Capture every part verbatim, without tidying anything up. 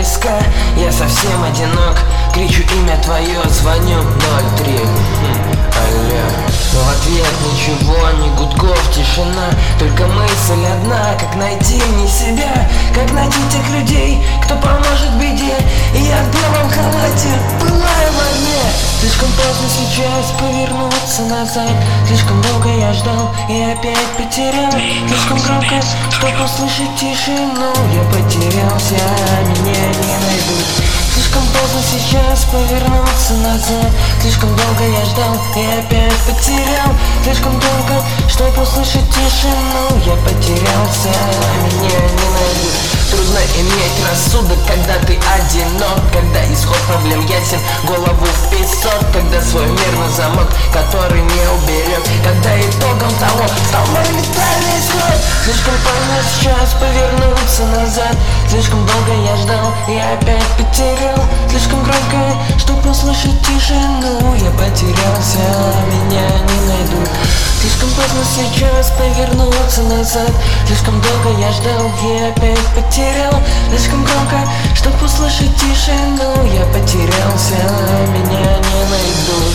близка. Я совсем одинок, кричу имя твое, звоню ноль три. Алло. Но в ответ ничего, ни гудков, тишина. Только мысль одна, как найти мне себя, как найти тех людей, кто поможет в беде. И я в белом халате пылаю в огне. Слишком поздно сейчас повернуться назад. Слишком долго я ждал и опять потерял. Слишком громко, чтобы услышать тишину. Я потерялся, меня не найдут. Слишком поздно сейчас повернуться назад. Слишком долго я ждал и опять потерял. Слишком долго, чтобы услышать тишину. Я потерялся, меня не найдут. Трудно иметь рассудок, когда ты одинок, когда исход проблем ясен, голову в песок, когда свой мир на замок, который не уберег, когда итогом того стал мой летальный исход. Слишком поздно сейчас повернуться назад. Слишком долго я ждал и опять потерял. Слишком громко, чтобы услышать тишину. Я потерялся, меня не найдут. Слишком поздно сейчас повернуться назад. Слишком долго я ждал и опять потерял. Слишком громко, чтобы услышать тишину. Я потерялся, меня не найдут.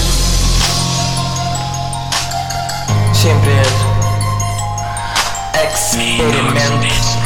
Всем привет. Эксперимент.